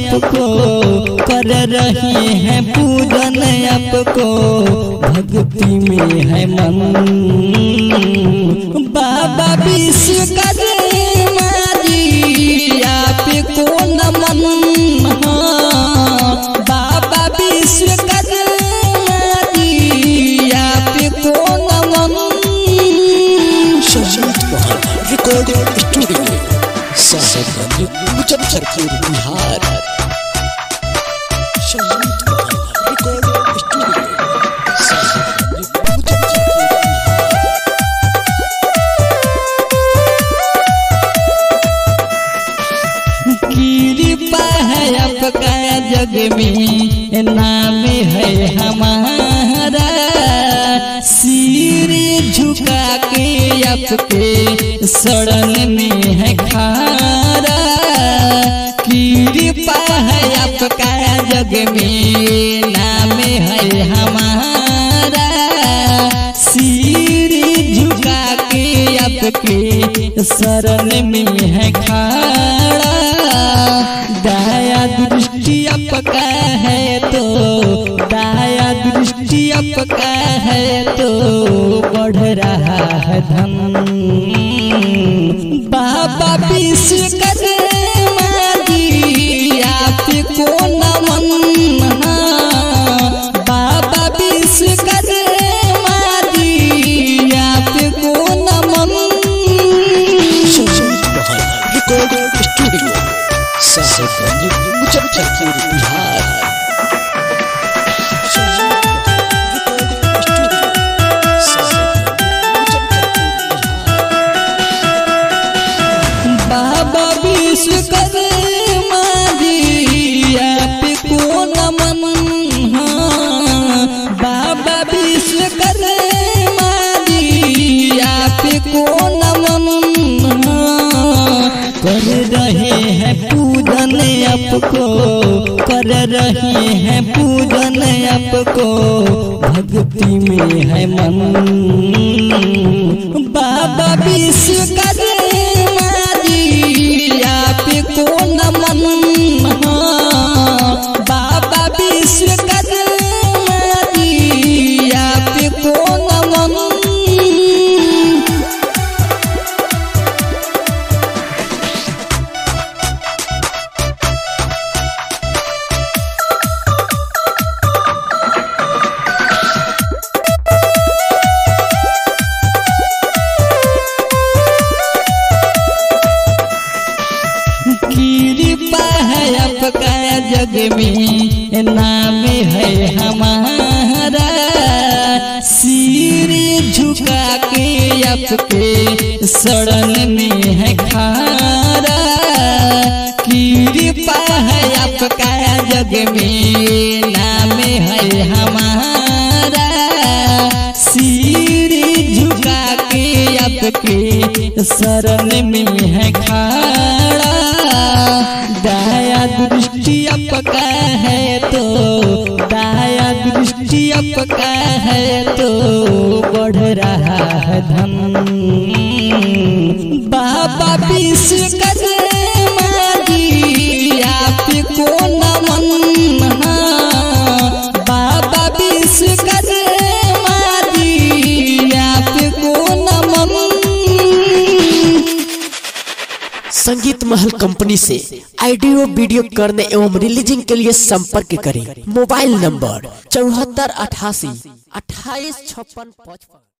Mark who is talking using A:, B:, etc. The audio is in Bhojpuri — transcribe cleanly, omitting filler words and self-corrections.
A: आपको कर रहे हैं पूजन आपको भक्ति में है मन। बाबा विश्वकर्मा जी आपको नमन। बाबा विश्वकर्मा जी आपको नमन।
B: Recording studio Muzaffarpur Bihar.
A: कृपा है आपका जग में नाम है हमारा। सिर झुका के आपके शरण में है खारा। कृपा है आपका जग में नाम है हमारा। सिर झुका के आपके शरण में है खारा। दया दृष्टि आपका है तो दया दृष्टि आपका है तो बढ़ रहा है धन। बाबा विश्वकर्मा जी आपको नमन। बाबा विश्वकर्मा जी आपको नमन।
B: Recording studio Muzaffarpur Bihar.
A: बाबा विश्वकर्मा जी आपको नमन। बाबा विश्वकर्मा जी आपको नमन। कर रहे हैं पूजन आपको कर रहे हैं पूजन आपको भक्ति में है मन। बाबा विश्वकर्मा जी आपको नमन। बाबा विश्वकर्मा जी आपको नमन। कृपा है आपका जग में नाम है हमारा। सिर झुका के आपके शरण में है खारा। कृपा है आपका जग में नाम है हमारा। सिर झुका के आपके शरण में है खारा। दया दृष्टि आपका है तो दया दृष्टि आपका है तो बढ़ रहा है धन। बाबा विश्वकर्मा जी आपको नमन। बाबा विश्वकर्मा जी आपको नमन।
B: संगीत महल कंपनी से ऑडियो वीडियो करने एवं रिलीजिंग के लिए संपर्क करें। Mobile number 7488 285655।